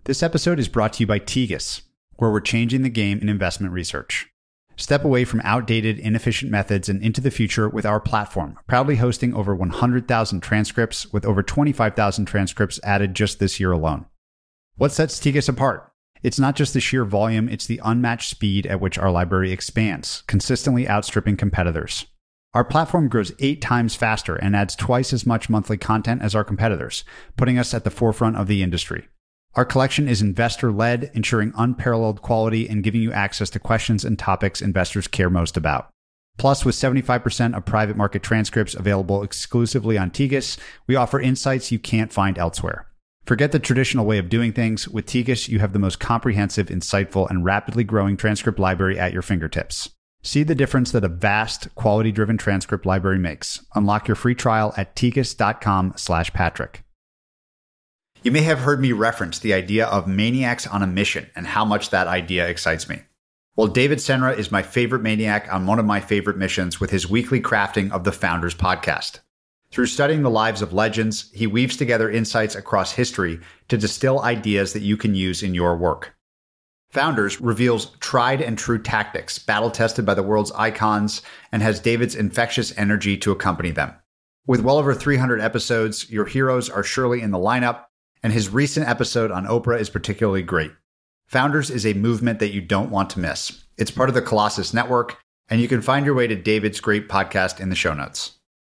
This episode is brought to you by Tegus, where we're changing the game in investment research. Step away from outdated, inefficient methods and into the future with our platform, proudly hosting over 100,000 transcripts with over 25,000 transcripts added just this year alone. What sets Tegus apart? It's not just the sheer volume, it's the unmatched speed at which our library expands, consistently outstripping competitors. Our platform grows 8 times faster and adds twice as much monthly content as our competitors, putting us at the forefront of the industry. Our collection is investor-led, ensuring unparalleled quality and giving you access to questions and topics investors care most about. Plus, with 75% of private market transcripts available exclusively on Tegus, we offer insights you can't find elsewhere. Forget the traditional way of doing things. With Tegus, you have the most comprehensive, insightful, and rapidly growing transcript library at your fingertips. See the difference that a vast, quality-driven transcript library makes. Unlock your free trial at tegus.com/Patrick. You may have heard me reference the idea of maniacs on a mission and how much that idea excites me. Well, David Senra is my favorite maniac on one of my favorite missions with his weekly crafting of the Founders Podcast. Through studying the lives of legends, he weaves together insights across history to distill ideas that you can use in your work. Founders reveals tried and true tactics, battle-tested by the world's icons, and has David's infectious energy to accompany them. With well over 300 episodes, your heroes are surely in the lineup, and his recent episode on Oprah is particularly great. Founders is a movement that you don't want to miss. It's part of the Colossus Network, and you can find your way to David's great podcast in the show notes.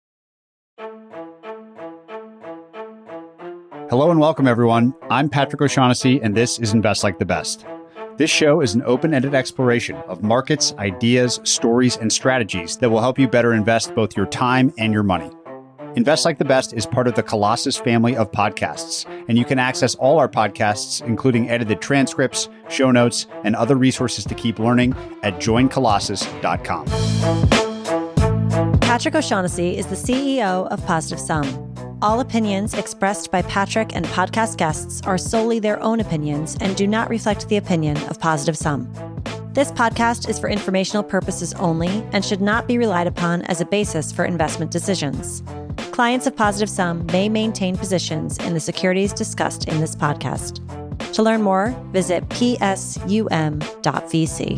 Hello and welcome, everyone. I'm Patrick O'Shaughnessy, and this is Invest Like the Best. This show is an open-ended exploration of markets, ideas, stories, and strategies that will help you better invest both your time and your money. Invest Like the Best is part of the Colossus family of podcasts, and you can access all our podcasts, including edited transcripts, show notes, and other resources to keep learning at joincolossus.com. Patrick O'Shaughnessy is the CEO of Positive Sum. All opinions expressed by Patrick and podcast guests are solely their own opinions and do not reflect the opinion of Positive Sum. This podcast is for informational purposes only and should not be relied upon as a basis for investment decisions. Clients of Positive Sum may maintain positions in the securities discussed in this podcast. To learn more, visit psum.vc.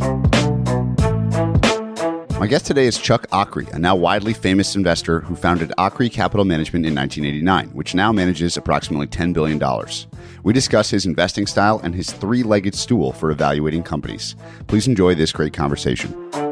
My guest today is Chuck Akre, a now widely famous investor who founded Akre Capital Management in 1989, which now manages approximately $10 billion. We discuss his investing style and his three-legged stool for evaluating companies. Please enjoy this great conversation.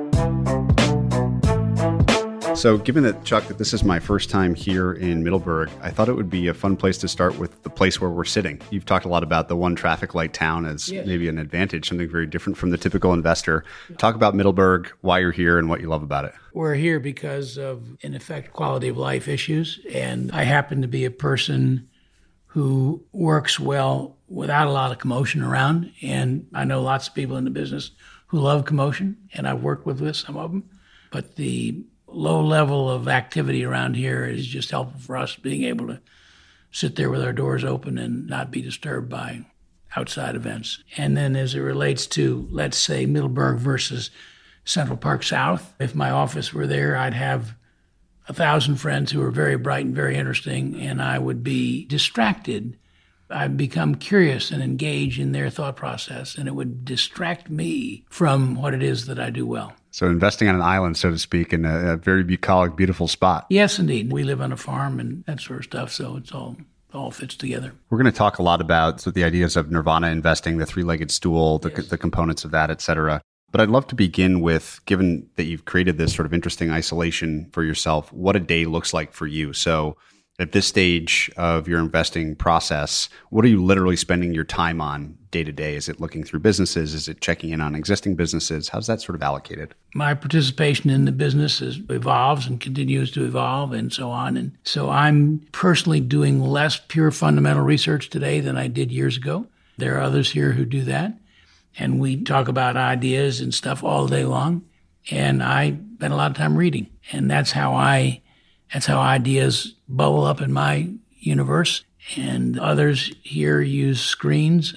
So given that, Chuck, that this is my first time here in Middleburg, I thought it would be a fun place to start with the place where we're sitting. You've talked a lot about the one traffic light town as maybe an advantage, something very different from the typical investor. Talk about Middleburg, why you're here, and what you love about it. We're here because of, in effect, quality of life issues. And I happen to be a person who works well without a lot of commotion around. And I know lots of people in the business who love commotion, and I've worked with some of them. But the low level of activity around here is just helpful for us being able to sit there with our doors open and not be disturbed by outside events. And then as it relates to, let's say, Middleburg versus Central Park South, if my office were there, I'd have 1,000 friends who are very bright and very interesting, and I would be distracted. I'd become curious and engage in their thought process, and it would distract me from what it is that I do well. So investing on an island, so to speak, in a very bucolic, beautiful spot. Yes, indeed. We live on a farm and that sort of stuff, so it's all fits together. We're going to talk a lot about the ideas of nirvana investing, the three-legged stool, the components of that, et cetera. But I'd love to begin with, given that you've created this sort of interesting isolation for yourself, what a day looks like for you. So at this stage of your investing process, what are you literally spending your time on day to day? Is it looking through businesses? Is it checking in on existing businesses? How's that sort of allocated? My participation in the business evolves and continues to evolve and so on. And so I'm personally doing less pure fundamental research today than I did years ago. There are others here who do that. And we talk about ideas and stuff all day long. And I spend a lot of time reading. And that's how ideas bubble up in my universe. And others here use screens.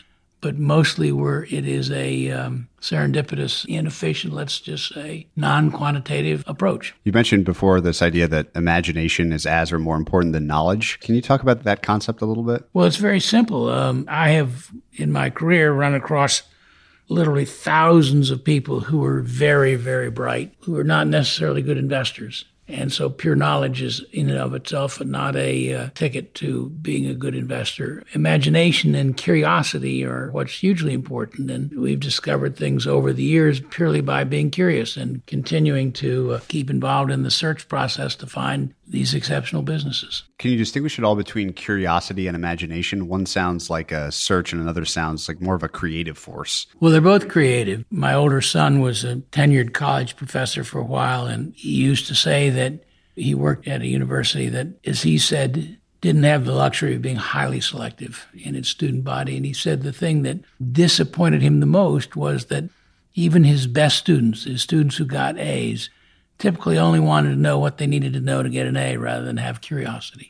but mostly where it is a serendipitous, inefficient, let's just say, non-quantitative approach. You mentioned before this idea that imagination is as or more important than knowledge. Can you talk about that concept a little bit? Well, it's very simple. I have, in my career, run across literally thousands of people who are very, very bright, who are not necessarily good investors. And so pure knowledge is in and of itself not a ticket to being a good investor. Imagination and curiosity are what's hugely important. And we've discovered things over the years purely by being curious and continuing to keep involved in the search process to find these exceptional businesses. Can you distinguish at all between curiosity and imagination? One sounds like a search and another sounds like more of a creative force. Well, they're both creative. My older son was a tenured college professor for a while, and he used to say that he worked at a university that, as he said, didn't have the luxury of being highly selective in its student body. And he said the thing that disappointed him the most was that even his best students, his students who got A's, typically only wanted to know what they needed to know to get an A rather than have curiosity.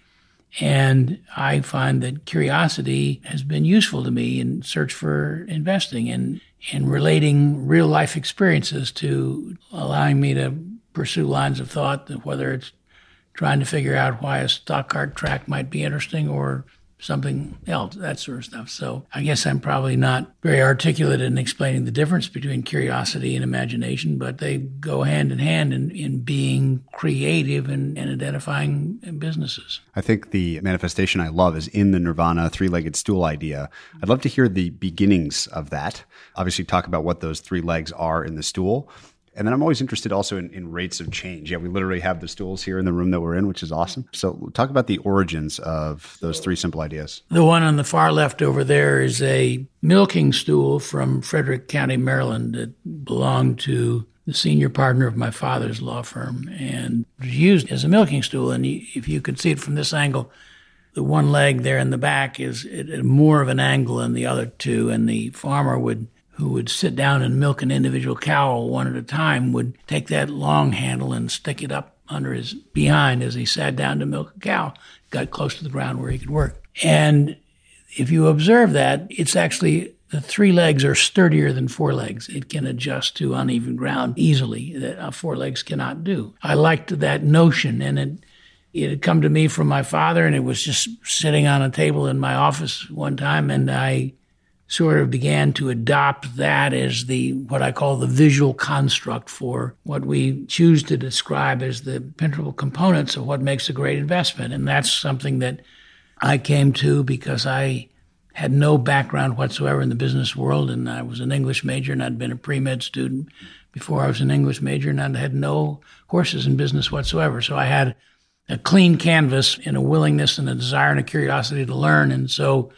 And I find that curiosity has been useful to me in search for investing and relating real life experiences to allowing me to pursue lines of thought, whether it's trying to figure out why a stock cart track might be interesting or something else, that sort of stuff. So I guess I'm probably not very articulate in explaining the difference between curiosity and imagination, but they go hand in hand in being creative and identifying businesses. I think the manifestation I love is in the Nirvana three-legged stool idea. I'd love to hear the beginnings of that. Obviously, talk about what those three legs are in the stool. And then I'm always interested also in rates of change. Yeah, we literally have the stools here in the room that we're in, which is awesome. So talk about the origins of those three simple ideas. The one on the far left over there is a milking stool from Frederick County, Maryland that belonged to the senior partner of my father's law firm and was used as a milking stool. And if you could see it from this angle, the one leg there in the back is at more of an angle than the other two, and the farmer who would sit down and milk an individual cow one at a time would take that long handle and stick it up under his behind as he sat down to milk a cow, got close to the ground where he could work. And if you observe that, it's actually the three legs are sturdier than four legs. It can adjust to uneven ground easily that four legs cannot do. I liked that notion, and it had come to me from my father, and it was just sitting on a table in my office one time, and I sort of began to adopt that as what I call the visual construct for what we choose to describe as the principal components of what makes a great investment. And that's something that I came to because I had no background whatsoever in the business world, and I was an English major, and I'd been a pre-med student before I was an English major, and I had no courses in business whatsoever. So I had a clean canvas and a willingness and a desire and a curiosity to learn. And so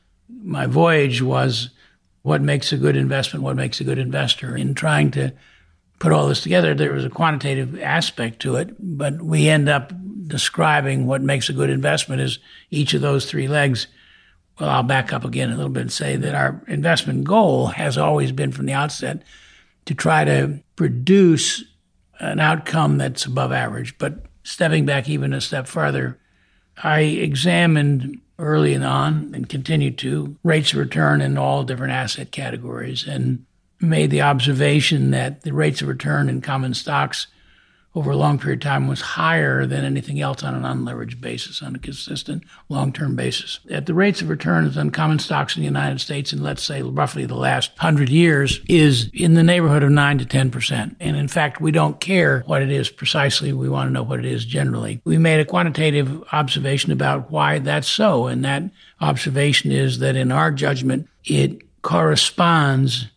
my voyage was what makes a good investment, what makes a good investor. In trying to put all this together, there was a quantitative aspect to it, but we end up describing what makes a good investment as each of those three legs. Well, I'll back up again a little bit and say that our investment goal has always been from the outset to try to produce an outcome that's above average. But stepping back even a step farther, I examined early on and continued to rates of return in all different asset categories and made the observation that the rates of return in common stocks over a long period of time was higher than anything else on an unleveraged basis, on a consistent long-term basis. At the rates of returns on common stocks in the United States in, let's say, roughly the last 100 years is in the neighborhood of 9 to 10%. And in fact, we don't care what it is precisely. We want to know what it is generally. We made a quantitative observation about why that's so. And that observation is that in our judgment, it correlates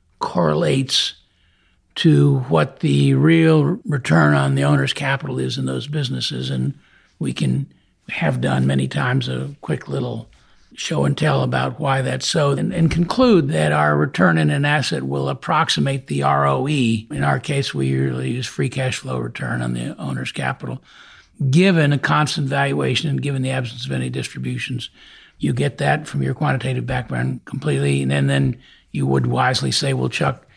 to what the real return on the owner's capital is in those businesses. And we can have done many times a quick little show and tell about why that's so and conclude that our return in an asset will approximate the ROE. In our case, we usually use free cash flow return on the owner's capital. Given a constant valuation and given the absence of any distributions, you get that from your quantitative background completely. And then you would wisely say, well, Chuck,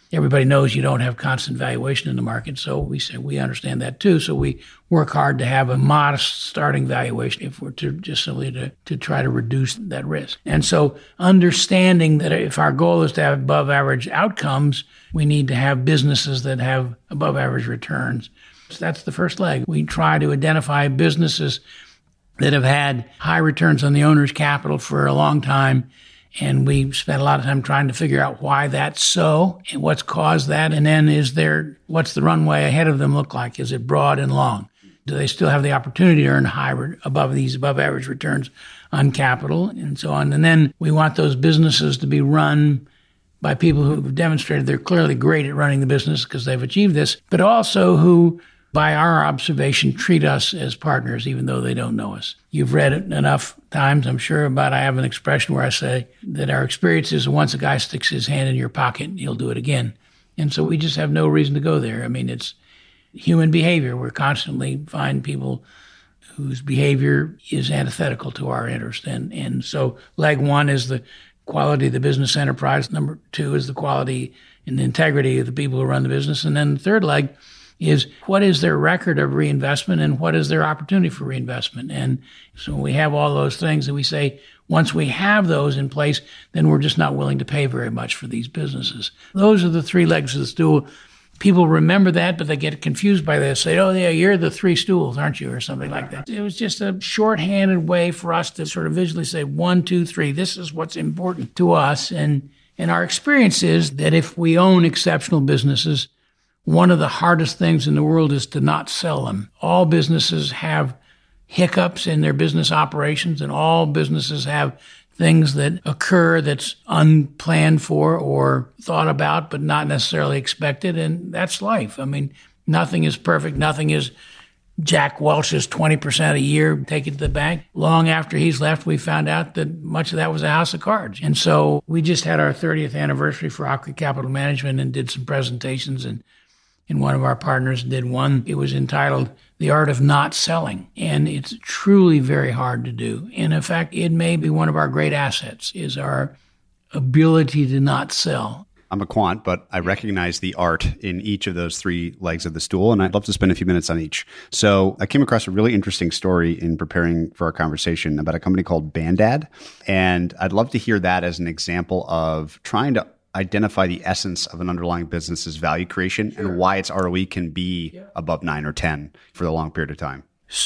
everybody knows you don't have constant valuation in the market. So we say we understand that too. So we work hard to have a modest starting valuation if we're to just simply to try to reduce that risk. And so understanding that if our goal is to have above average outcomes, we need to have businesses that have above average returns. So that's the first leg. We try to identify businesses that have had high returns on the owner's capital for a long time. And we spent a lot of time trying to figure out why that's so and what's caused that. And then what's the runway ahead of them look like? Is it broad and long? Do they still have the opportunity to earn above average returns on capital and so on? And then we want those businesses to be run by people who have demonstrated they're clearly great at running the business because they've achieved this, but also who, by our observation, treat us as partners, even though they don't know us. You've read it enough times, I'm sure, about I have an expression where I say that our experience is once a guy sticks his hand in your pocket, he'll do it again. And so we just have no reason to go there. I mean, it's human behavior. We're constantly find people whose behavior is antithetical to our interest. And so leg one is the quality of the business enterprise. Number two is the quality and the integrity of the people who run the business. And then the third leg is what is their record of reinvestment and what is their opportunity for reinvestment. And so we have all those things that we say, once we have those in place, then we're just not willing to pay very much for these businesses. Those are the three legs of the stool. People remember that, but they get confused by this. Say, oh, yeah, you're the three stools, aren't you? Or something like that. It was just a shorthanded way for us to sort of visually say, 1, 2, 3, this is what's important to us. And our experience is that if we own exceptional businesses, one of the hardest things in the world is to not sell them. All businesses have hiccups in their business operations, and all businesses have things that occur that's unplanned for or thought about but not necessarily expected, and that's life. I mean, nothing is perfect. Nothing is Jack Welch's 20% a year, take it to the bank. Long after he's left, we found out that much of that was a house of cards. And so we just had our 30th anniversary for Ockrey Capital Management and did some presentations, and one of our partners did one. It was entitled The Art of Not Selling. And it's truly very hard to do. And in fact, it may be one of our great assets is our ability to not sell. I'm a quant, but I recognize the art in each of those three legs of the stool, and I'd love to spend a few minutes on each. So I came across a really interesting story in preparing for our conversation about a company called Bandad, and I'd love to hear that as an example of trying to identify the essence of an underlying business's value creation and why its ROE can be above 9 or 10 for a long period of time.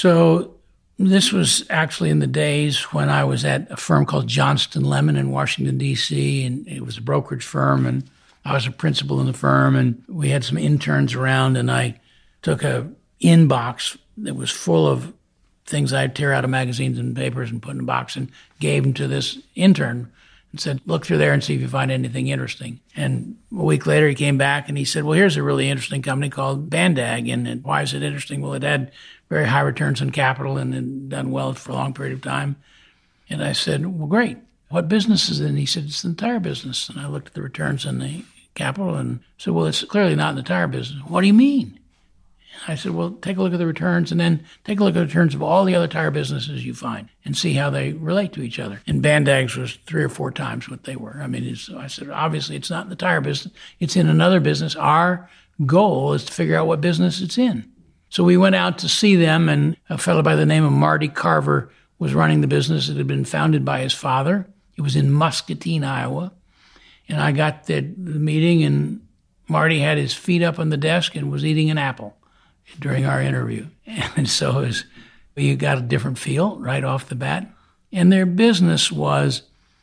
So this was actually in the days when I was at a firm called Johnston Lemon in Washington, D.C., and it was a brokerage firm, and I was a principal in the firm, and we had some interns around, and I took a inbox that was full of things I'd tear out of magazines and papers and put in a box and gave them to this intern and said, look through there and see if you find anything interesting. And a week later, he came back and he said, well, here's a really interesting company called Bandad. And why is it interesting? Well, it had very high returns on capital and had done well for a long period of time. And I said, well, great. What business is it? And he said, it's the entire business. And I looked at the returns on the capital and said, well, it's clearly not in the tire business. What do you mean? I said, well, take a look at the returns and then take a look at the returns of all the other tire businesses you find and see how they relate to each other. And Bandag's was 3 or 4 times what they were. I mean, I said, obviously it's not in the tire business. It's in another business. Our goal is to figure out what business it's in. So we went out to see them, and a fellow by the name of Marty Carver was running the business. It had been founded by his father. It was in Muscatine, Iowa. And I got the meeting, and Marty had his feet up on the desk and was eating an apple during our interview. And so you got a different feel right off the bat. And their business was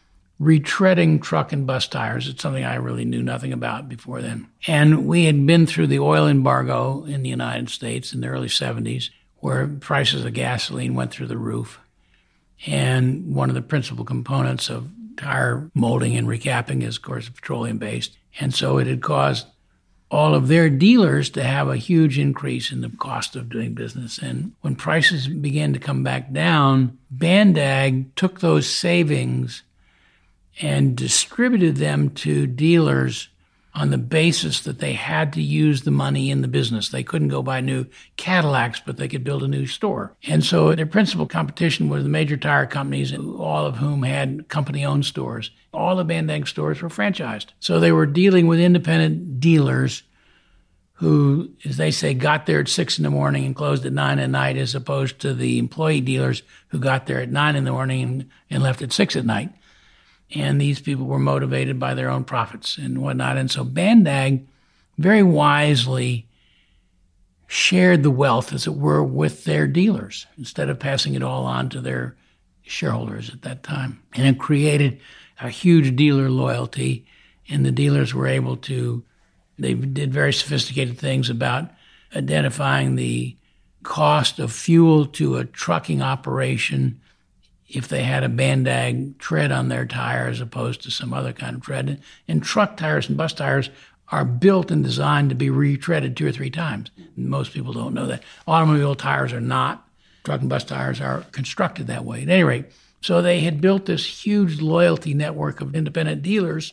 retreading truck and bus tires. It's something I really knew nothing about before then. And we had been through the oil embargo in the United States in the early 70s, where prices of gasoline went through the roof. And one of the principal components of tire molding and recapping is, of course, petroleum-based. And so it had caused all of their dealers to have a huge increase in the cost of doing business. And when prices began to come back down, Bandad took those savings and distributed them to dealers on the basis that they had to use the money in the business. They couldn't go buy new Cadillacs, but they could build a new store. And so their principal competition was the major tire companies, all of whom had company-owned stores. All the Bandag stores were franchised. So they were dealing with independent dealers who, as they say, got there at 6 in the morning and closed at 9 at night, as opposed to the employee dealers who got there at 9 in the morning and left at 6 at night. And these people were motivated by their own profits and whatnot. And so Bandag very wisely shared the wealth, as it were, with their dealers instead of passing it all on to their shareholders at that time. And it created a huge dealer loyalty, and the dealers were able to, they did very sophisticated things about identifying the cost of fuel to a trucking operation if they had a Bandag tread on their tire as opposed to some other kind of tread. And truck tires and bus tires are built and designed to be retreaded 2 or 3 times. Most people don't know that. Automobile tires are not. Truck and bus tires are constructed that way. At any rate, so they had built this huge loyalty network of independent dealers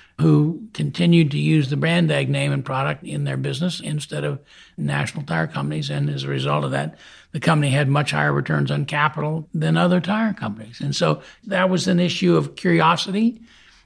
who continued to use the Bandag name and product in their business instead of national tire companies. And as a result of that, the company had much higher returns on capital than other tire companies. And so that was an issue of curiosity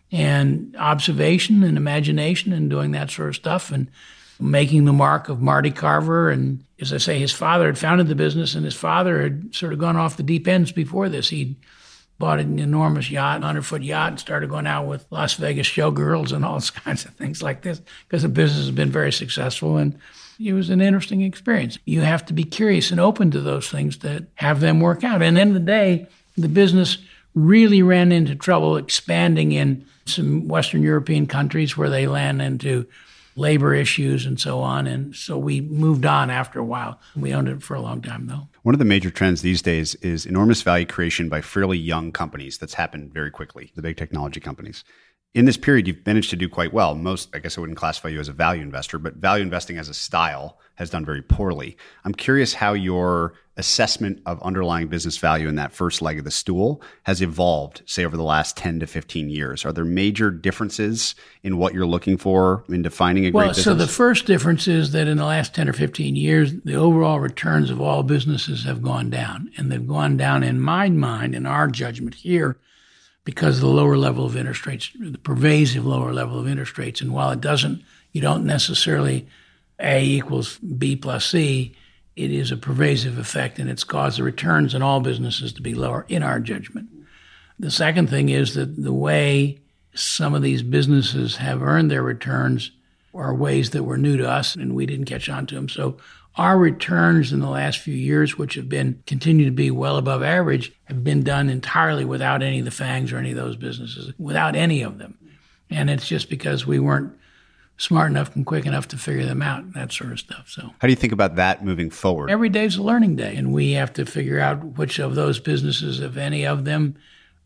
and observation and imagination and doing that sort of stuff and making the mark of Marty Carver. And as I say, his father had founded the business, and his father had sort of gone off the deep ends before this. He'd bought an enormous yacht, 100-foot yacht, and started going out with Las Vegas showgirls and all kinds of things like this because the business has been very successful, and it was an interesting experience. You have to be curious and open to those things to have them work out. And at the end of the day, the business really ran into trouble expanding in some Western European countries where they ran into labor issues and so on. And so we moved on after a while. We owned it for a long time, though. One of the major trends these days is enormous value creation by fairly young companies that's happened very quickly, the big technology companies. In this period, you've managed to do quite well. Most, I guess I wouldn't classify you as a value investor, but value investing as a style has done very poorly. I'm curious how your assessment of underlying business value in that first leg of the stool has evolved, say, over the last 10 to 15 years. Are there major differences in what you're looking for in defining a great business? So the first difference is that in the last 10 or 15 years, the overall returns of all businesses have gone down. And they've gone down, in my mind, in our judgment here, because of the lower level of interest rates, the pervasive lower level of interest rates. And while you don't necessarily A equals B plus C, it is a pervasive effect, and it's caused the returns in all businesses to be lower in our judgment. The second thing is that the way some of these businesses have earned their returns are ways that were new to us, and we didn't catch on to them. So our returns in the last few years, which have continue to be well above average, have been done entirely without any of the FANGs or any of those businesses, without any of them. And it's just because we weren't smart enough and quick enough to figure them out, that sort of stuff. So, how do you think about that moving forward? Every day's a learning day, and we have to figure out which of those businesses, if any of them,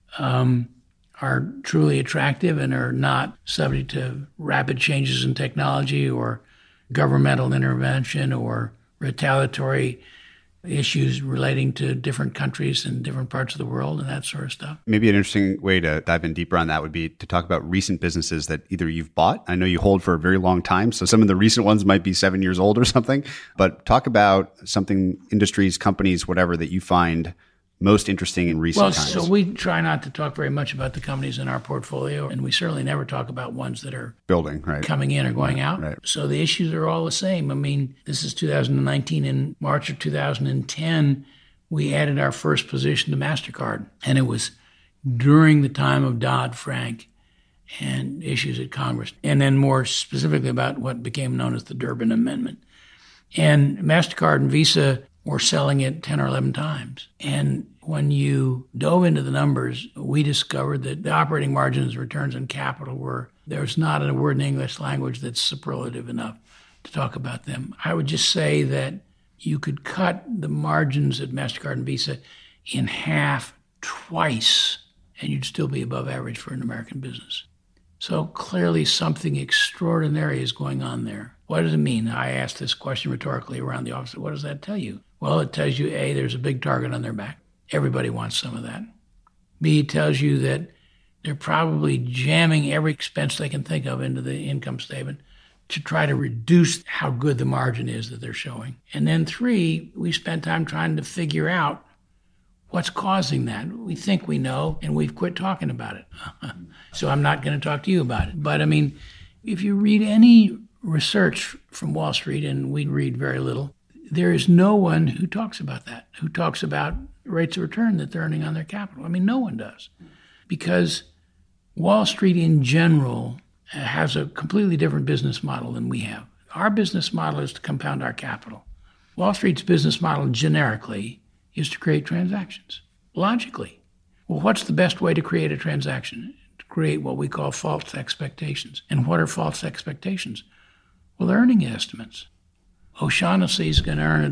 are truly attractive and are not subject to rapid changes in technology or governmental intervention or retaliatory issues relating to different countries and different parts of the world and that sort of stuff. Maybe an interesting way to dive in deeper on that would be to talk about recent businesses that either you've bought. I know you hold for a very long time, so some of the recent ones might be 7 years old or something, but talk about something, industries, companies, whatever, that you find most interesting in recent times. So we try not to talk very much about the companies in our portfolio, and we certainly never talk about ones that are building, right, coming in or going out. Right. So the issues are all the same. I mean, this is 2019. In March of 2010, we added our first position to MasterCard, and it was during the time of Dodd-Frank and issues at Congress, and then more specifically about what became known as the Durbin Amendment. And MasterCard and Visa were selling it 10 or 11 times. And when you dove into the numbers, we discovered that the operating margins, returns on capital there's not a word in the English language that's superlative enough to talk about them. I would just say that you could cut the margins at MasterCard and Visa in half twice, and you'd still be above average for an American business. So clearly something extraordinary is going on there. What does it mean? I asked this question rhetorically around the office. What does that tell you? Well, it tells you, A, there's a big target on their back. Everybody wants some of that. B, it tells you that They're probably jamming every expense they can think of into the income statement to try to reduce how good the margin is that they're showing. And then 3, we spent time trying to figure out what's causing that. We think we know, and we've quit talking about it. So I'm not going to talk to you about it. But I mean, if you read any research from Wall Street, and we read very little, there is no one who talks about that, who talks about rates of return that they're earning on their capital. I mean, no one does. Because Wall Street in general has a completely different business model than we have. Our business model is to compound our capital. Wall Street's business model generically is to create transactions, logically. Well, what's the best way to create a transaction? To create what we call false expectations. And what are false expectations? Well, they're earning estimates. O'Shaughnessy is going to earn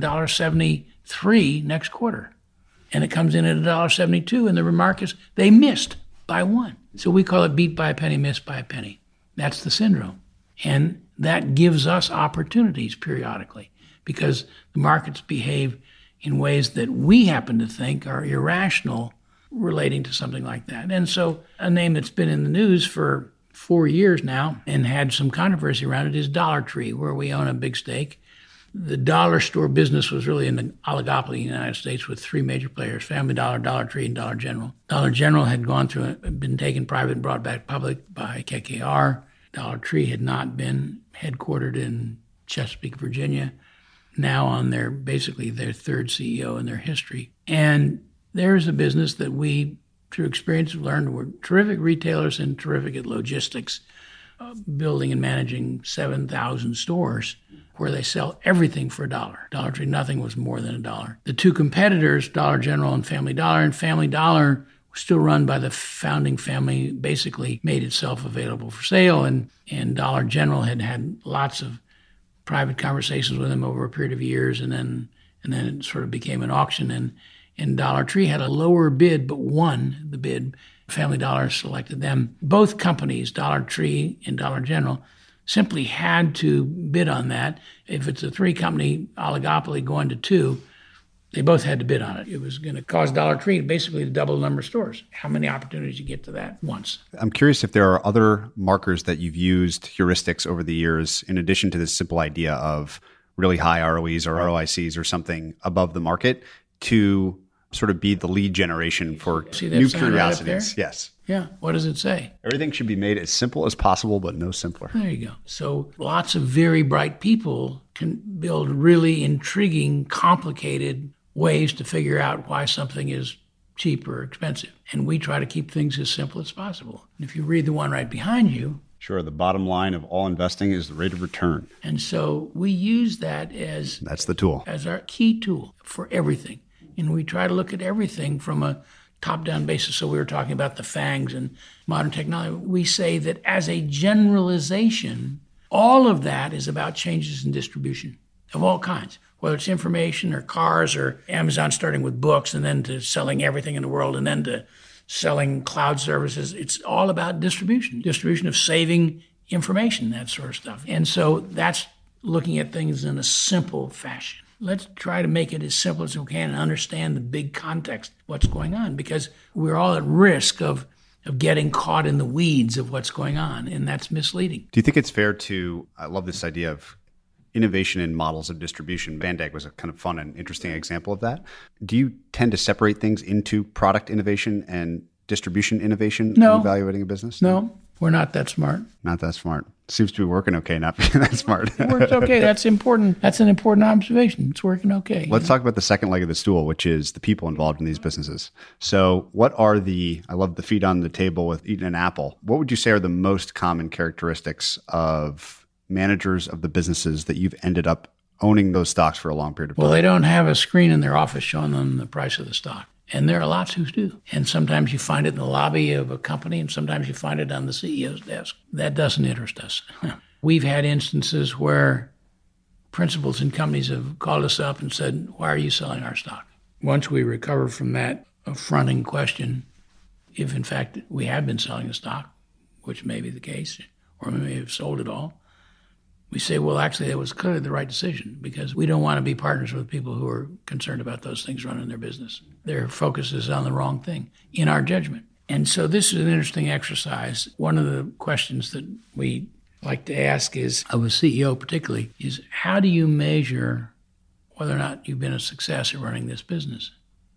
$1.73 next quarter. And it comes in at $1.72, and the remark is they missed by 1. So we call it beat by a penny, missed by a penny. That's the syndrome. And that gives us opportunities periodically because the markets behave in ways that we happen to think are irrational relating to something like that. And so a name that's been in the news for 4 years now and had some controversy around it is Dollar Tree, where we own a big stake. The dollar store business was really in the oligopoly in the United States with 3 major players, Family Dollar, Dollar Tree, and Dollar General. Dollar General had gone through, been taken private and brought back public by KKR. Dollar Tree had not been headquartered in Chesapeake, Virginia, now on basically their 3rd CEO in their history. And there's a business that we, through experience, learned were terrific retailers and terrific at logistics, building and managing 7,000 stores where they sell everything for $1. Dollar Tree, nothing was more than $1. The 2 competitors, Dollar General and Family Dollar was still run by the founding family, basically made itself available for sale, and Dollar General had lots of private conversations with them over a period of years, and then it sort of became an auction, and Dollar Tree had a lower bid but won the bid. Family Dollar selected them. Both companies, Dollar Tree and Dollar General, simply had to bid on that. If it's a 3-company oligopoly going to 2, they both had to bid on it. It was going to cause Dollar Tree basically to double the number of stores. How many opportunities you get to that once? I'm curious if there are other markers that you've used, heuristics over the years, in addition to this simple idea of really high ROEs or ROICs or something above the market to sort of be the lead generation for new curiosities. Right yes. Yeah. What does it say? Everything should be made as simple as possible, but no simpler. There you go. So lots of very bright people can build really intriguing, complicated ways to figure out why something is cheap or expensive. And we try to keep things as simple as possible. And if you read the one right behind you. Sure. The bottom line of all investing is the rate of return. And so we use that that's the tool. As our key tool for everything. And we try to look at everything from a top-down basis. So we were talking about the FANGs and modern technology. We say that as a generalization, all of that is about changes in distribution of all kinds, whether it's information or cars or Amazon starting with books and then to selling everything in the world and then to selling cloud services. It's all about distribution of saving information, that sort of stuff. And so that's looking at things in a simple fashion. Let's try to make it as simple as we can and understand the big context, what's going on, because we're all at risk of getting caught in the weeds of what's going on, and that's misleading. Do you think it's fair to, I love this idea of innovation in models of distribution. Bandag was a kind of fun and interesting example of that. Do you tend to separate things into product innovation and distribution innovation when evaluating a business? No, we're not that smart. Not that smart. Seems to be working okay, not being that smart. It works okay. That's important. That's an important observation. It's working okay. Let's talk about the second leg of the stool, which is the people involved in these businesses. So what are I love the feet on the table with eating an apple. What would you say are the most common characteristics of managers of the businesses that you've ended up owning those stocks for a long period of time? Well, they don't have a screen in their office showing them the price of the stock. And there are lots who do. And sometimes you find it in the lobby of a company, and sometimes you find it on the CEO's desk. That doesn't interest us. We've had instances where principals in companies have called us up and said, why are you selling our stock? Once we recover from that affronting question, if in fact we have been selling the stock, which may be the case, or we may have sold it all, we say, well, actually, that was clearly the right decision because we don't want to be partners with people who are concerned about those things running their business. Their focus is on the wrong thing, in our judgment. And so this is an interesting exercise. One of the questions that we like to ask is, of a CEO particularly, is how do you measure whether or not you've been a success at running this business?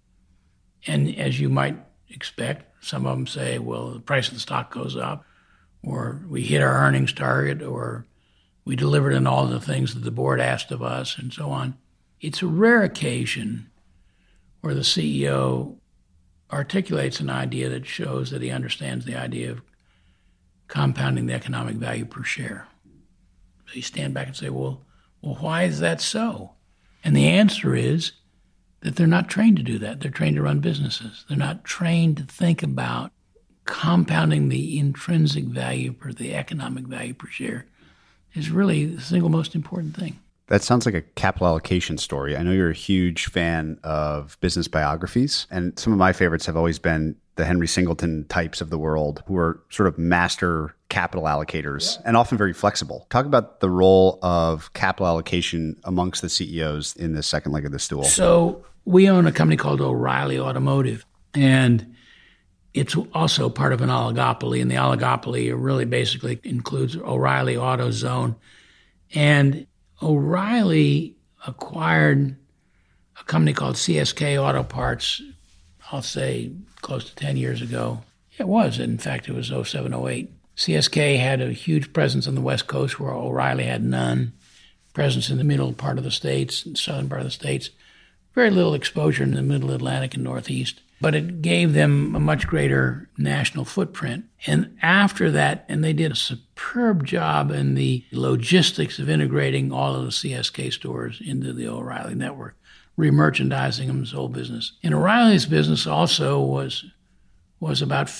And as you might expect, some of them say, well, the price of the stock goes up, or we hit our earnings target, or we delivered on all the things that the board asked of us, and so on. It's a rare occasion where the CEO articulates an idea that shows that he understands the idea of compounding the economic value per share. So you stand back and say, well, why is that so? And the answer is that they're not trained to do that. They're trained to run businesses. They're not trained to think about compounding the intrinsic value per the economic value per share is really the single most important thing. That sounds like a capital allocation story. I know you're a huge fan of business biographies, and some of my favorites have always been the Henry Singleton types of the world who are sort of master capital allocators and often very flexible. Talk about the role of capital allocation amongst the CEOs in the second leg of the stool. So we own a company called O'Reilly Automotive, and it's also part of an oligopoly, and the oligopoly really basically includes O'Reilly AutoZone. And O'Reilly acquired a company called CSK Auto Parts, I'll say close to 10 years ago. It was. In fact, it was 07, 08. CSK had a huge presence on the West Coast where O'Reilly had none, presence in the middle part of the states, southern part of the states, very little exposure in the middle Atlantic and Northeast. But it gave them a much greater national footprint. And after that, and they did a superb job in the logistics of integrating all of the CSK stores into the O'Reilly network, re-merchandising them, this whole business. And O'Reilly's business also was about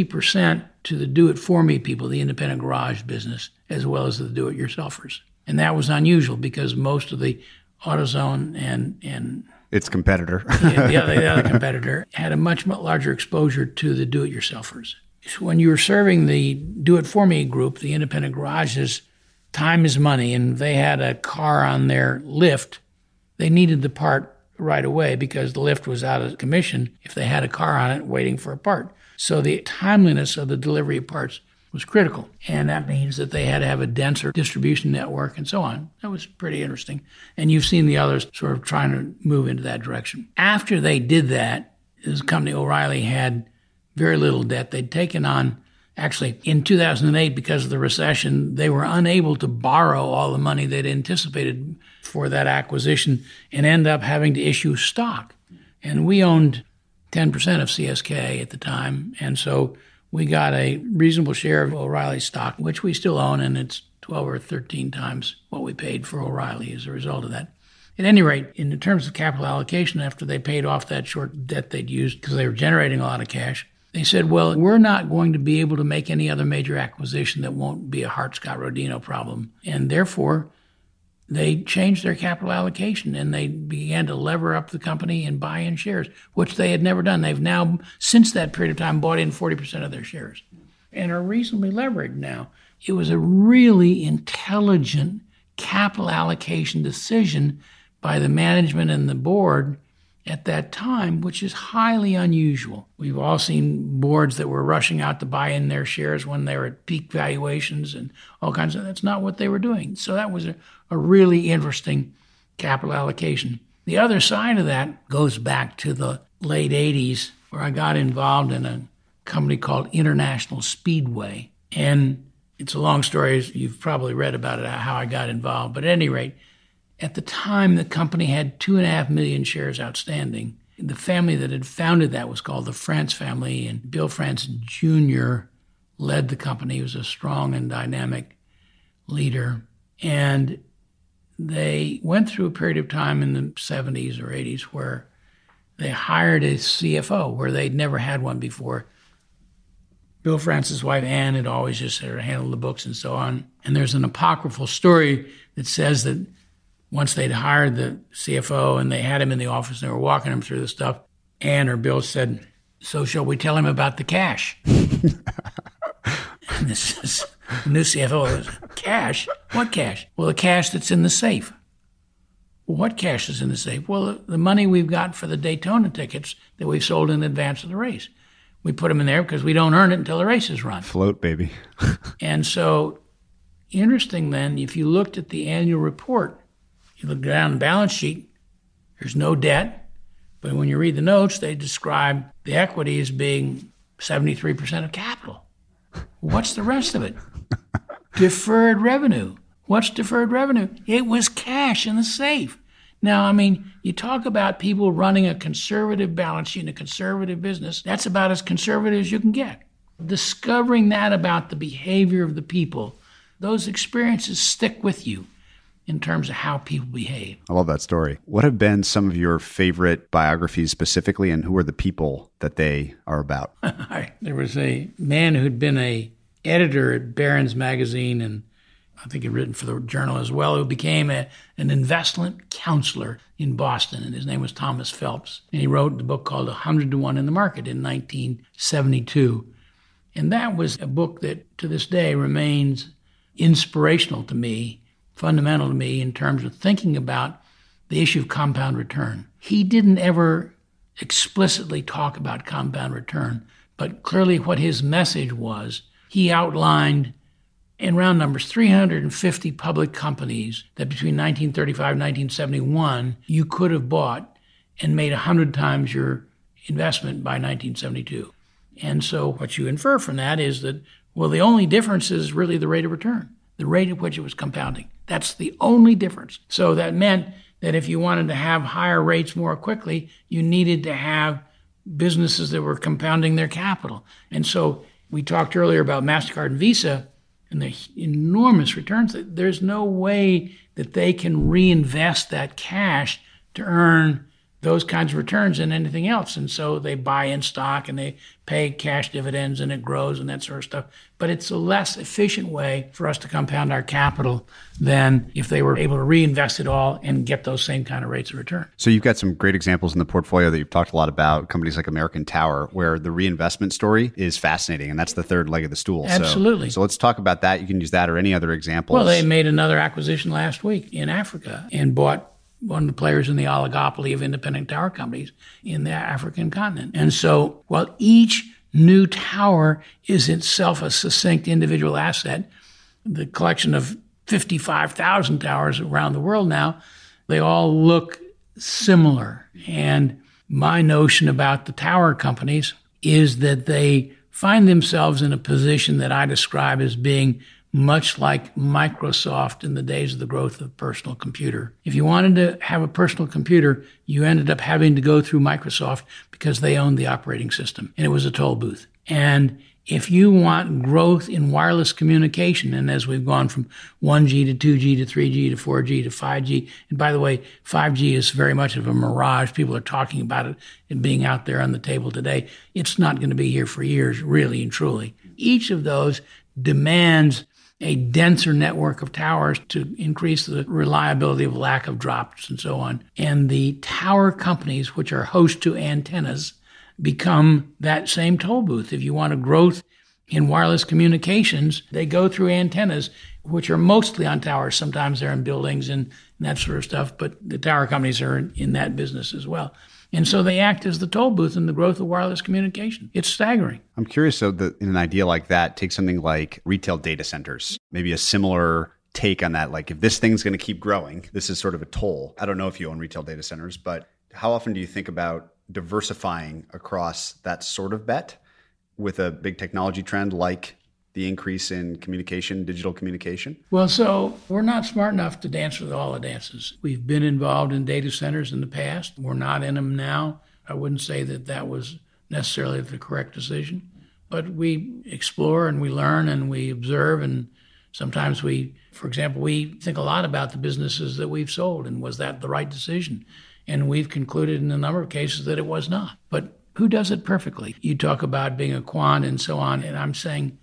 50% to the do-it-for-me people, the independent garage business, as well as the do-it-yourselfers. And that was unusual because most of the AutoZone and its competitor. the other competitor had a much larger exposure to the do-it-yourselfers. So when you were serving the do-it-for-me group, the independent garages, time is money, and they had a car on their lift. They needed the part right away because the lift was out of commission if they had a car on it waiting for a part. So the timeliness of the delivery of parts was critical, and that means that they had to have a denser distribution network and so on. That was pretty interesting. And you've seen the others sort of trying to move into that direction. After they did that, this company, O'Reilly, had very little debt. They'd taken on, actually, in 2008, because of the recession, they were unable to borrow all the money they'd anticipated for that acquisition and end up having to issue stock. And we owned 10% of CSK at the time, and so we got a reasonable share of O'Reilly stock, which we still own, and it's 12 or 13 times what we paid for O'Reilly as a result of that. At any rate, in terms of capital allocation, after they paid off that short debt they'd used because they were generating a lot of cash, they said, well, we're not going to be able to make any other major acquisition that won't be a Hart-Scott-Rodino problem. And therefore, they changed their capital allocation and they began to lever up the company and buy in shares, which they had never done. They've now, since that period of time, bought in 40% of their shares and are reasonably leveraged now. It was a really intelligent capital allocation decision by the management and the board at that time, which is highly unusual. We've all seen boards that were rushing out to buy in their shares when they were at peak valuations and all kinds of, that's not what they were doing. So that was a really interesting capital allocation. The other side of that goes back to the late 80s, where I got involved in a company called International Speedway. And it's a long story. You've probably read about it, how I got involved. But at any rate, at the time, the company had 2.5 million shares outstanding. The family that had founded that was called the France family, and Bill France Jr. led the company. He was a strong and dynamic leader. And they went through a period of time in the 70s or 80s where they hired a CFO, where they'd never had one before. Bill France's wife, Ann, had always just sort of handled the books and so on. And there's an apocryphal story that says that once they'd hired the CFO and they had him in the office and they were walking him through the stuff, Ann or Bill said, so shall we tell him about the cash? And this is the new CFO was, cash? What cash? Well, the cash that's in the safe. Well, what cash is in the safe? Well, the money we've got for the Daytona tickets that we've sold in advance of the race. We put them in there because we don't earn it until the race is run. Float, baby. And so, interesting then, if you looked at the annual report, you look down the balance sheet, there's no debt. But when you read the notes, they describe the equity as being 73% of capital. What's the rest of it? Deferred revenue. What's deferred revenue? It was cash in the safe. Now, I mean, you talk about people running a conservative balance sheet in a conservative business. That's about as conservative as you can get. Discovering that about the behavior of the people, those experiences stick with you in terms of how people behave. I love that story. What have been some of your favorite biographies specifically, and who are the people that they are about? There was a man who'd been an editor at Barron's Magazine, and I think he'd written for the Journal as well, who became an investment counselor in Boston, and his name was Thomas Phelps. And he wrote the book called 100 to 1 in the Market in 1972. And that was a book that to this day remains inspirational to me, fundamental to me in terms of thinking about the issue of compound return. He didn't ever explicitly talk about compound return, but clearly what his message was, he outlined in round numbers, 350 public companies that between 1935 and 1971, you could have bought and made 100 times your investment by 1972. And so what you infer from that is that, well, the only difference is really the rate of return, the rate at which it was compounding. That's the only difference. So that meant that if you wanted to have higher rates more quickly, you needed to have businesses that were compounding their capital. And so we talked earlier about MasterCard and Visa and the enormous returns. There's no way that they can reinvest that cash to earn those kinds of returns in anything else. And so they buy in stock and they pay cash dividends and it grows and that sort of stuff. But it's a less efficient way for us to compound our capital than if they were able to reinvest it all and get those same kind of rates of return. So you've got some great examples in the portfolio that you've talked a lot about, companies like American Tower, where the reinvestment story is fascinating. And that's the third leg of the stool. Absolutely. So let's talk about that. You can use that or any other examples. Well, they made another acquisition last week in Africa and bought one of the players in the oligopoly of independent tower companies in the African continent. And so while each new tower is itself a succinct individual asset, the collection of 55,000 towers around the world now, they all look similar. And my notion about the tower companies is that they find themselves in a position that I describe as being much like Microsoft in the days of the growth of the personal computer. If you wanted to have a personal computer, you ended up having to go through Microsoft because they owned the operating system, and it was a toll booth. And if you want growth in wireless communication, and as we've gone from 1G to 2G to 3G to 4G to 5G, and by the way, 5G is very much of a mirage. People are talking about it and being out there on the table today. It's not going to be here for years, really and truly. Each of those demands a denser network of towers to increase the reliability of lack of drops and so on. And the tower companies, which are host to antennas, become that same toll booth. If you want a growth in wireless communications, they go through antennas, which are mostly on towers. Sometimes they're in buildings and that sort of stuff, but the tower companies are in that business as well. And so they act as the toll booth in the growth of wireless communication. It's staggering. I'm curious, so in an idea like that, take something like retail data centers, maybe a similar take on that. Like if this thing's going to keep growing, this is sort of a toll. I don't know if you own retail data centers, but how often do you think about diversifying across that sort of bet with a big technology trend like the increase in communication, digital communication? Well, so we're not smart enough to dance with all the dances. We've been involved in data centers in the past. We're not in them now. I wouldn't say that that was necessarily the correct decision, but we explore and we learn and we observe, and sometimes we, for example, we think a lot about the businesses that we've sold and was that the right decision? And we've concluded in a number of cases that it was not. But who does it perfectly? You talk about being a quant and so on, and I'm saying,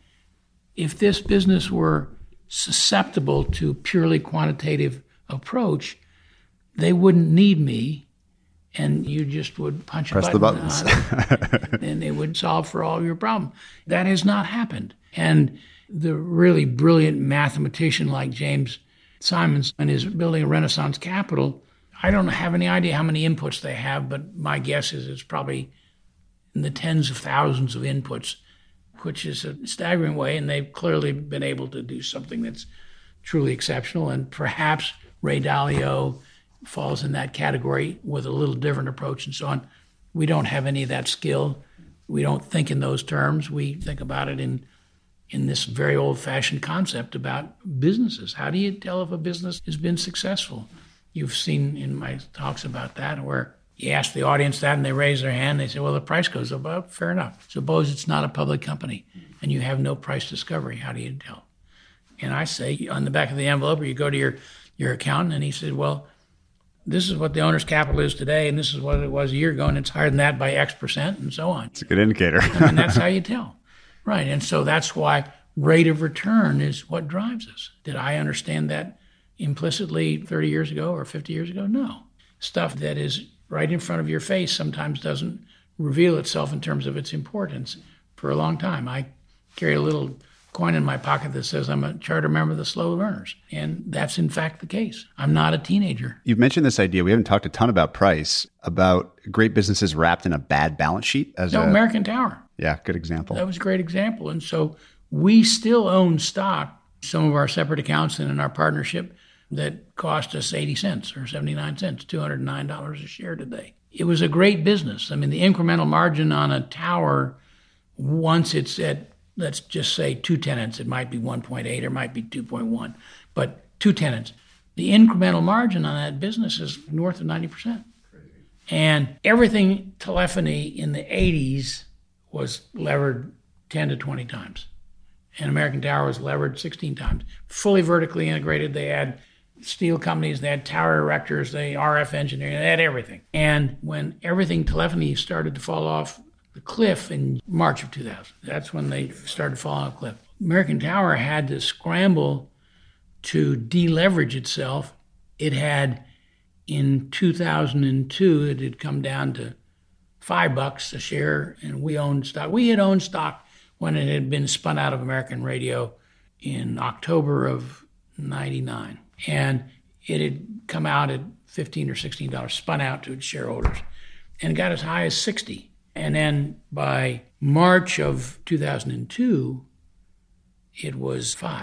if this business were susceptible to purely quantitative approach, they wouldn't need me, and you just would press the buttons, and it would solve for all your problem. That has not happened. And the really brilliant mathematician like James Simons and is building a Renaissance Capital, I don't have any idea how many inputs they have, but my guess is it's probably in the tens of thousands of inputs, which is a staggering way, and they've clearly been able to do something that's truly exceptional, and perhaps Ray Dalio falls in that category with a little different approach and so on. We don't have any of that skill. We don't think in those terms. We think about it in this very old-fashioned concept about businesses. How do you tell if a business has been successful? You've seen in my talks about that where you ask the audience that and they raise their hand. They say, well, the price goes up. Well, fair enough. Suppose it's not a public company and you have no price discovery. How do you tell? And I say on the back of the envelope, or you go to your accountant and he said, well, this is what the owner's capital is today, and this is what it was a year ago, and it's higher than that by X%, and so on. It's a good indicator. I mean, that's how you tell. Right, and so that's why rate of return is what drives us. Did I understand that implicitly 30 years ago or 50 years ago? No. Stuff that is right in front of your face sometimes doesn't reveal itself in terms of its importance for a long time. I carry a little coin in my pocket that says I'm a charter member of the slow learners. And that's in fact the case. I'm not a teenager. You've mentioned this idea. We haven't talked a ton about price, about great businesses wrapped in a bad balance sheet. American Tower. Yeah, good example. That was a great example. And so we still own stock, some of our separate accounts and in our partnership, that cost us 80 cents or 79 cents, $209 a share today. It was a great business. I mean, the incremental margin on a tower, once it's at, let's just say 2 tenants, it might be 1.8 or it might be 2.1, but 2 tenants. The incremental margin on that business is north of 90%. And everything telephony in the 80s was levered 10 to 20 times. And American Tower was levered 16 times. Fully vertically integrated. They had steel companies, they had tower erectors, they RF engineering, they had everything. And when everything telephony started to fall off the cliff in March of 2000, that's when they started falling off the cliff. American Tower had to scramble to deleverage itself. It had, in 2002, it had come down to $5 a share, and we owned stock. We had owned stock when it had been spun out of American Radio in October of 99. And it had come out at $15 or $16, spun out to its shareholders, and got as high as 60. And then by March of 2002, it was 5.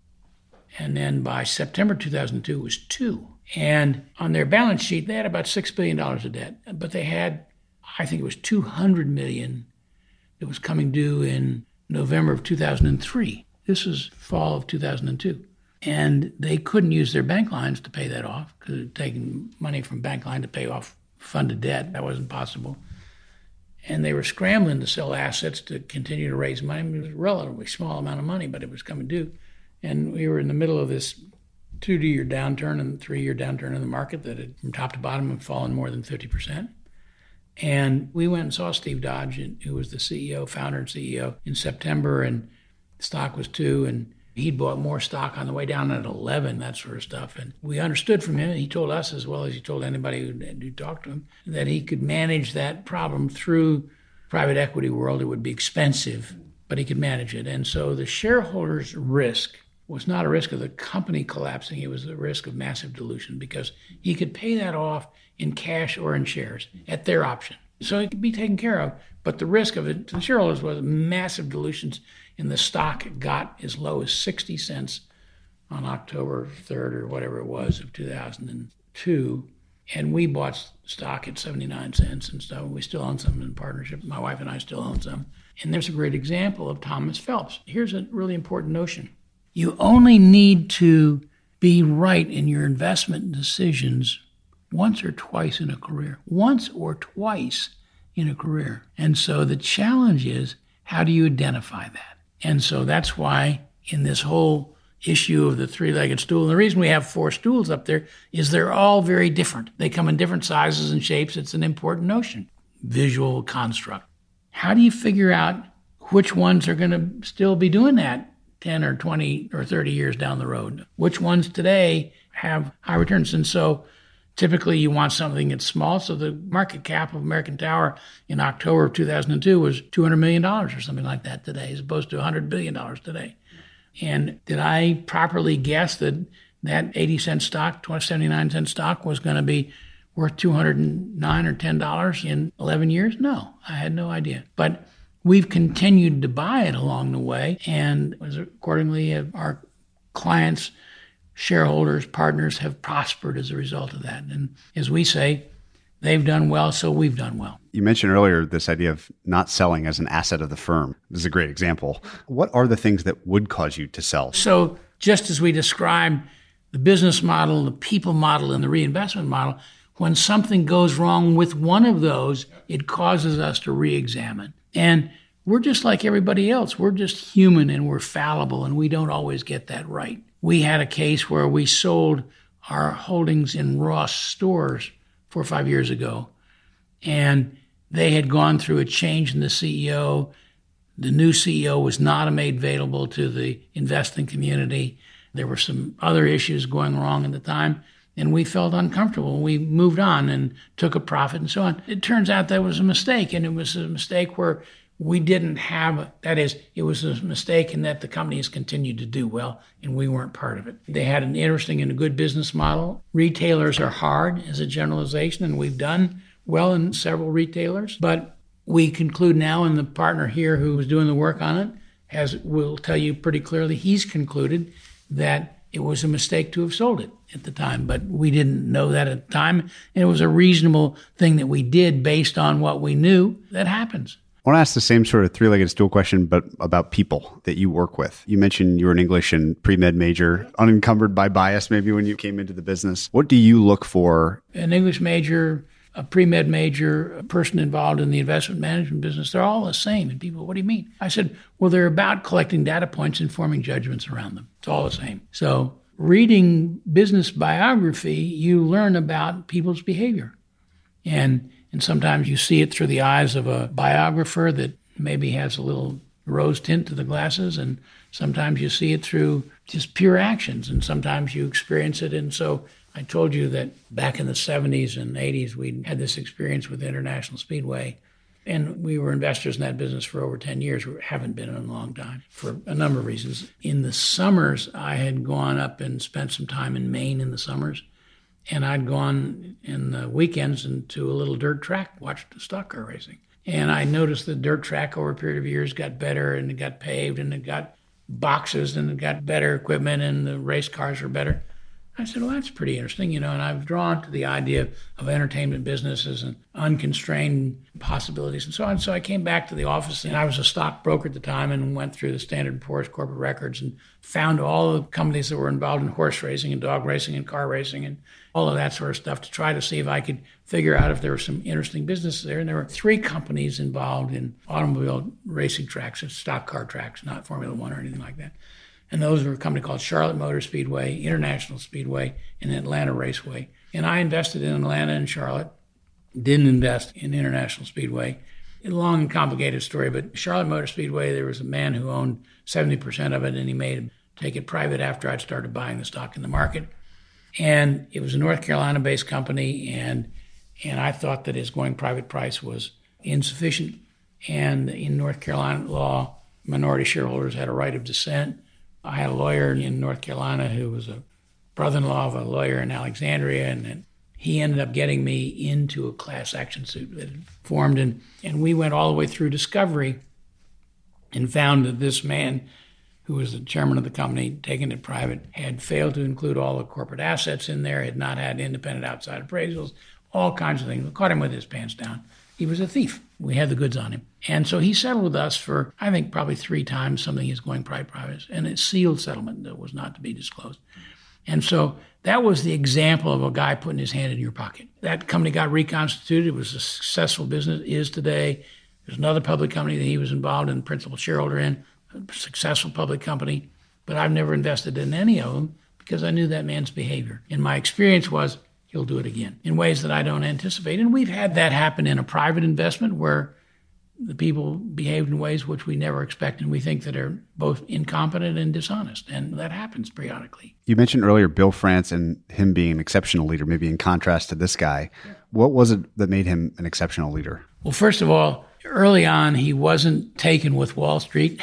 And then by September 2002, it was 2. And on their balance sheet, they had about $6 billion of debt, but they had, I think it was $200 million that was coming due in November of 2003. This was fall of 2002. And they couldn't use their bank lines to pay that off because it had taken money from bank line to pay off funded debt. That wasn't possible. And they were scrambling to sell assets to continue to raise money. It was a relatively small amount of money, but it was coming due. And we were in the middle of this 2-year downturn and 3-year downturn in the market that had, from top to bottom, had fallen more than 50%. And we went and saw Steve Dodge, who was the CEO, founder and CEO, in September, and the stock was 2, and he'd bought more stock on the way down at 11, that sort of stuff. And we understood from him, and he told us as well as he told anybody who talked to him, that he could manage that problem through private equity world. It would be expensive, but he could manage it. And so the shareholders' risk was not a risk of the company collapsing. It was the risk of massive dilution because he could pay that off in cash or in shares at their option. So it could be taken care of, but the risk of it to the shareholders was massive dilutions, and the stock got as low as 60 cents on October 3rd or whatever it was of 2002. And we bought stock at 79 cents and stuff. We still own some in partnership. My wife and I still own some. And there's a great example of Thomas Phelps. Here's a really important notion. You only need to be right in your investment decisions once or twice in a career. Once or twice in a career. And so the challenge is, how do you identify that? And so that's why in this whole issue of the three-legged stool, and the reason we have 4 stools up there is they're all very different. They come in different sizes and shapes. It's an important notion. Visual construct. How do you figure out which ones are going to still be doing that 10 or 20 or 30 years down the road? Which ones today have high returns? And so typically you want something that's small. So the market cap of American Tower in October of 2002 was $200 million or something like that today, as opposed to $100 billion today. And did I properly guess that 80-cent stock, 79-cent stock was going to be worth $209 or $10 in 11 years? No, I had no idea. But we've continued to buy it along the way, and accordingly, our clients, shareholders, partners have prospered as a result of that. And as we say, they've done well, so we've done well. You mentioned earlier this idea of not selling as an asset of the firm. This is a great example. What are the things that would cause you to sell? So just as we described the business model, the people model, and the reinvestment model, when something goes wrong with one of those, it causes us to re-examine. And we're just like everybody else. We're just human and we're fallible, and we don't always get that right. We had a case where we sold our holdings in Ross Stores 4 or 5 years ago, and they had gone through a change in the CEO. The new CEO was not made available to the investing community. There were some other issues going wrong at the time, and we felt uncomfortable. We moved on and took a profit and so on. It turns out that was a mistake, and it was a mistake where we didn't have, that is, it was a mistake in that the company has continued to do well, and we weren't part of it. They had an interesting and a good business model. Retailers are hard as a generalization, and we've done well in several retailers. But we conclude now, and the partner here who was doing the work on it will tell you pretty clearly, he's concluded that it was a mistake to have sold it at the time. But we didn't know that at the time, and it was a reasonable thing that we did based on what we knew that happens. I want to ask the same sort of three-legged stool question, but about people that you work with. You mentioned you were an English and pre-med major, unencumbered by bias maybe when you came into the business. What do you look for? An English major, a pre-med major, a person involved in the investment management business, they're all the same. And people, what do you mean? I said, well, they're about collecting data points and forming judgments around them. It's all the same. So reading business biography, you learn about people's behavior. And sometimes you see it through the eyes of a biographer that maybe has a little rose tint to the glasses, and sometimes you see it through just pure actions, and sometimes you experience it. And so I told you that back in the 70s and 80s, we had this experience with International Speedway, and we were investors in that business for over 10 years. We haven't been in a long time for a number of reasons. In the summers, I had gone up and spent some time in Maine in the summers. And I'd gone in the weekends into a little dirt track, watched the stock car racing. And I noticed the dirt track over a period of years got better, and it got paved, and it got boxes, and it got better equipment, and the race cars were better. I said, well, that's pretty interesting, and I've drawn to the idea of entertainment businesses and unconstrained possibilities and so on. So I came back to the office, and I was a stockbroker at the time, and went through the Standard & Poor's corporate records and found all the companies that were involved in horse racing and dog racing and car racing and all of that sort of stuff to try to see if I could figure out if there were some interesting businesses there. And there were 3 companies involved in automobile racing tracks, and stock car tracks, not Formula One or anything like that. And those were a company called Charlotte Motor Speedway, International Speedway, and Atlanta Raceway. And I invested in Atlanta and Charlotte, didn't invest in International Speedway. A long and complicated story, but Charlotte Motor Speedway, there was a man who owned 70% of it, and he made him take it private after I'd started buying the stock in the market. And it was a North Carolina-based company, and I thought that his going private price was insufficient. And in North Carolina law, minority shareholders had a right of dissent. I had a lawyer in North Carolina who was a brother-in-law of a lawyer in Alexandria, and he ended up getting me into a class action suit that had formed. And we went all the way through discovery and found that this man, who was the chairman of the company, taking it private, had failed to include all the corporate assets in there, had not had independent outside appraisals, all kinds of things. We caught him with his pants down. He was a thief. We had the goods on him. And so he settled with us for, I think, probably 3 times something he's going private, and a sealed settlement that was not to be disclosed. And so that was the example of a guy putting his hand in your pocket. That company got reconstituted. It was a successful business, is today. There's another public company that he was involved in, principal shareholder in, a successful public company. But I've never invested in any of them because I knew that man's behavior. And my experience was, he'll do it again in ways that I don't anticipate. And we've had that happen in a private investment where the people behaved in ways which we never expect, and we think that are both incompetent and dishonest. And that happens periodically. You mentioned earlier Bill France and him being an exceptional leader, maybe in contrast to this guy. Yeah. What was it that made him an exceptional leader? Well, first of all, early on, he wasn't taken with Wall Street,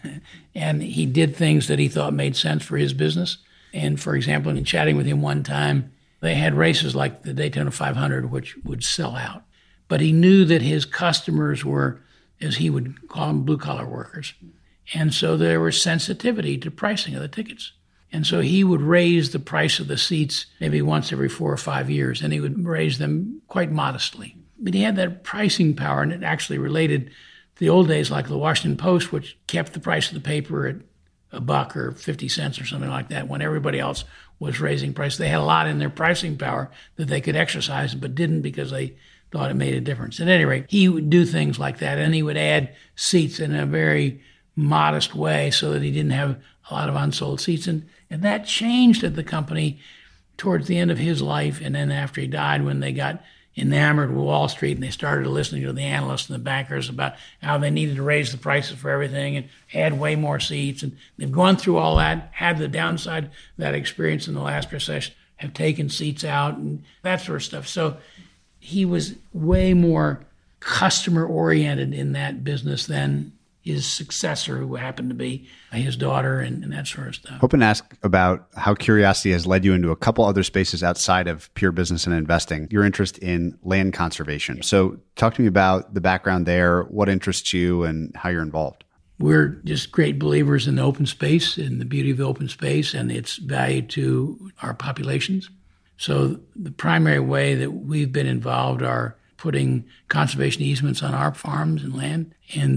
and he did things that he thought made sense for his business. And for example, in chatting with him one time, They had races like the Daytona 500, which would sell out. But he knew that his customers were, as he would call them, blue-collar workers. And so there was sensitivity to pricing of the tickets. And so he would raise the price of the seats maybe once every 4 or 5 years, and he would raise them quite modestly. But he had that pricing power, and it actually related to the old days like the Washington Post, which kept the price of the paper at $1 or 50 cents or something like that when everybody else was raising price. They had a lot in their pricing power that they could exercise, but didn't because they thought it made a difference. At any rate, he would do things like that, and he would add seats in a very modest way so that he didn't have a lot of unsold seats. And that changed at the company towards the end of his life, and then after he died, when they got enamored with Wall Street and they started listening to the analysts and the bankers about how they needed to raise the prices for everything and add way more seats. And they've gone through all that, had the downside of that experience in the last recession, have taken seats out and that sort of stuff. So he was way more customer-oriented in that business than his successor, who happened to be his daughter and that sort of stuff. Hoping to ask about how curiosity has led you into a couple other spaces outside of pure business and investing. Your interest in land conservation. So talk to me about the background there, what interests you, and how you're involved. We're just great believers in open space, in the beauty of open space and its value to our populations. So the primary way that we've been involved are putting conservation easements on our farms and land, and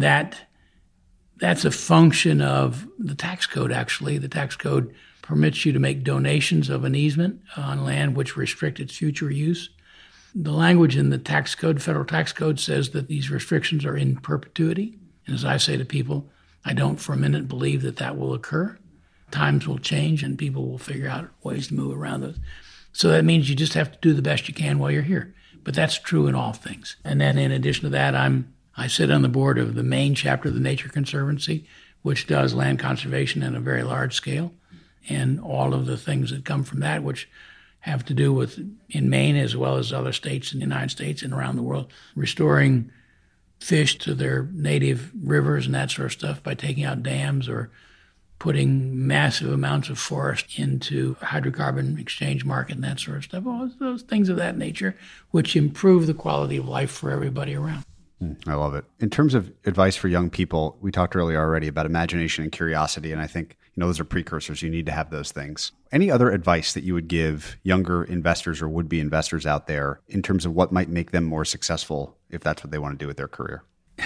that's a function of the tax code, actually. The tax code permits you to make donations of an easement on land which restrict its future use. The language in the tax code, federal tax code, says that these restrictions are in perpetuity. And as I say to people, I don't for a minute believe that that will occur. Times will change and people will figure out ways to move around those. So that means you just have to do the best you can while you're here. But that's true in all things. And then in addition to that, I sit on the board of the Maine chapter of the Nature Conservancy, which does land conservation at a very large scale, and all of the things that come from that, which have to do with, in Maine as well as other states in the United States and around the world, restoring fish to their native rivers and that sort of stuff by taking out dams or putting massive amounts of forest into hydrocarbon exchange market and that sort of stuff. All those things of that nature, which improve the quality of life for everybody around. I love it. In terms of advice for young people, we talked earlier already about imagination and curiosity, and I think those are precursors. You need to have those things. Any other advice that you would give younger investors or would-be investors out there in terms of what might make them more successful if that's what they want to do with their career?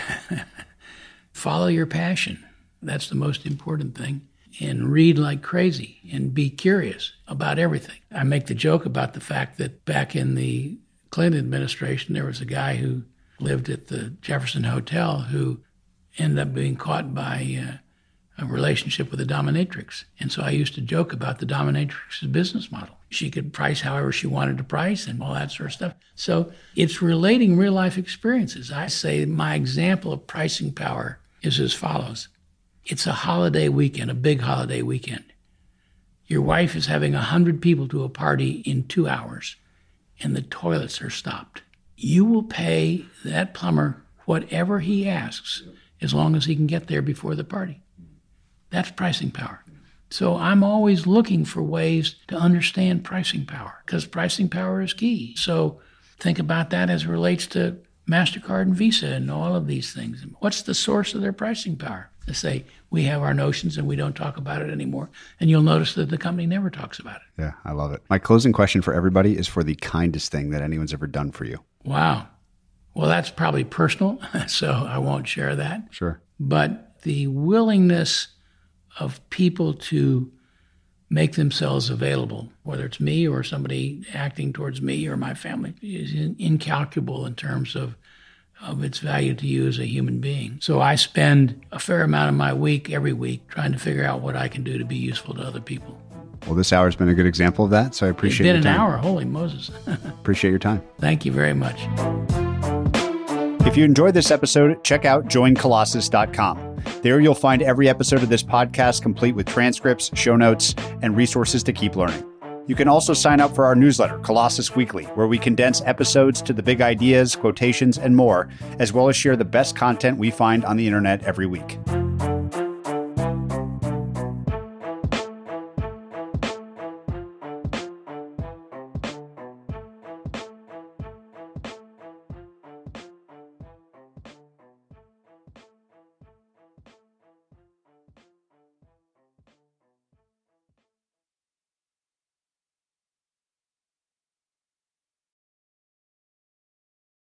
Follow your passion. That's the most important thing. And read like crazy and be curious about everything. I make the joke about the fact that back in the Clinton administration, there was a guy who lived at the Jefferson Hotel who ended up being caught by a relationship with a dominatrix. And so I used to joke about the dominatrix's business model. She could price however she wanted to price and all that sort of stuff. So it's relating real life experiences. I say my example of pricing power is as follows. It's a holiday weekend, a big holiday weekend. Your wife is having 100 people to a party in 2 hours, and the toilets are stopped. You will pay that plumber whatever he asks as long as he can get there before the party. That's pricing power. So I'm always looking for ways to understand pricing power because pricing power is key. So think about that as it relates to MasterCard and Visa and all of these things. What's the source of their pricing power? They say, we have our notions and we don't talk about it anymore. And you'll notice that the company never talks about it. Yeah, I love it. My closing question for everybody is for the kindest thing that anyone's ever done for you. Wow. Well, that's probably personal, so I won't share that. Sure. But the willingness of people to make themselves available, whether it's me or somebody acting towards me or my family, is incalculable in terms of its value to you as a human being. So I spend a fair amount of my week, every week, trying to figure out what I can do to be useful to other people. Well, this hour has been a good example of that, so I appreciate your time. It's been an hour. Holy Moses. Appreciate your time. Thank you very much. If you enjoyed this episode, check out joincolossus.com. There you'll find every episode of this podcast complete with transcripts, show notes, and resources to keep learning. You can also sign up for our newsletter, Colossus Weekly, where we condense episodes to the big ideas, quotations, and more, as well as share the best content we find on the internet every week.